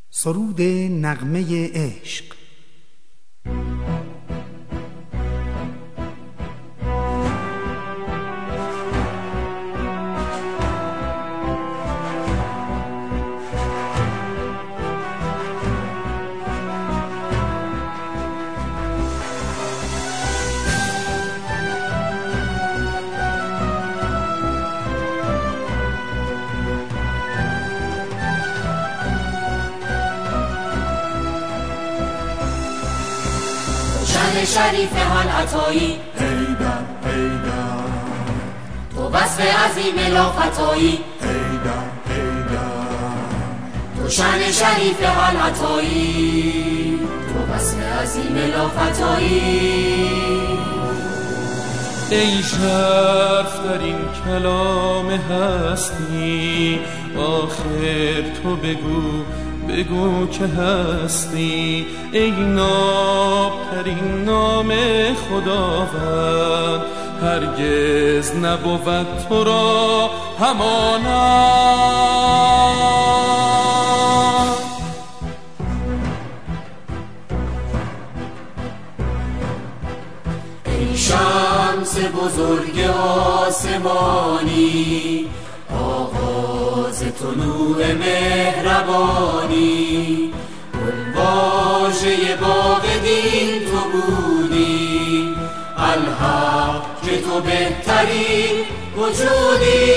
سرود نغمه عشق. شریف حال عطایی حیدر حیدر، تو وصف عظیم لافتایی حیدر حیدر، تو شان شریف حال عطایی تو وصف عظیم لافتایی. ای شرف در این کلام هستی، آخر تو بگو که هستی. ای نابترین نام خداوند، هرگز نبود تو را همانند. ای شمس بزرگ آسمانی، آغاز طلوع مهربانی. گلواژه باغ دین تو بودی، الحق که تو بهترین وجودی.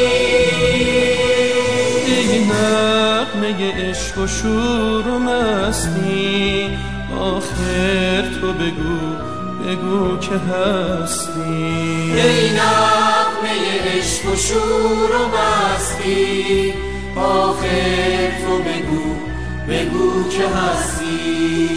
ای نغمه عشق و شور و مستی، آخر تو بگو که هستی. ای نغمه عشق و شور و مستی، آخر تو بگو که هستی.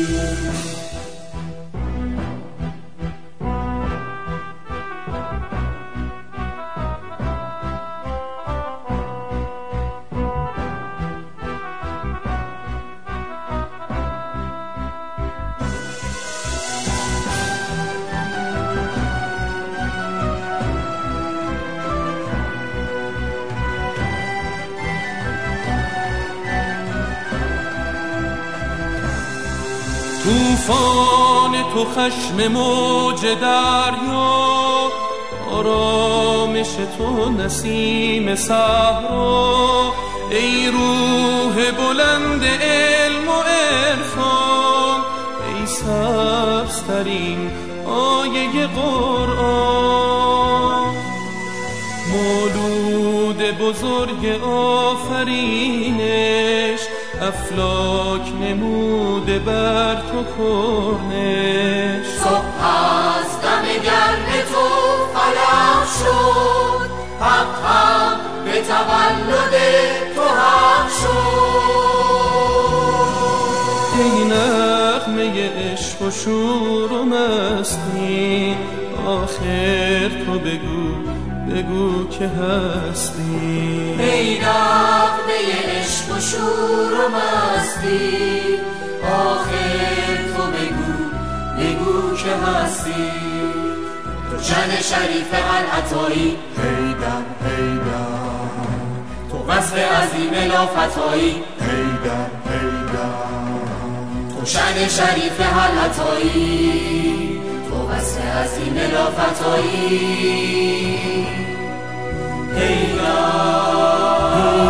طوفان تو خشم موج دریا، آرامش تو نسیم صحرا. ای روح بلند علم و عرفان، ای سبزترین آیه قرآن. مولود بزرگ آفرینش، افلاک نموده بر تو کرنش. صبح از دم گرم تو فلق شد، حق هم به تولد تو حق شد. ای نغمه عشق و شور و مستی، آخر تو بگو که هستی. ای نغمه عشق و شور و مستی، آخر تو بگو که هستی. تو شان شریف حال عطایی حیدر حیدر، تو وصف عظیم لافتایی حیدر حیدر، تو شان شریف حال عطایی تو وصف عظیم لافتایی. حیدر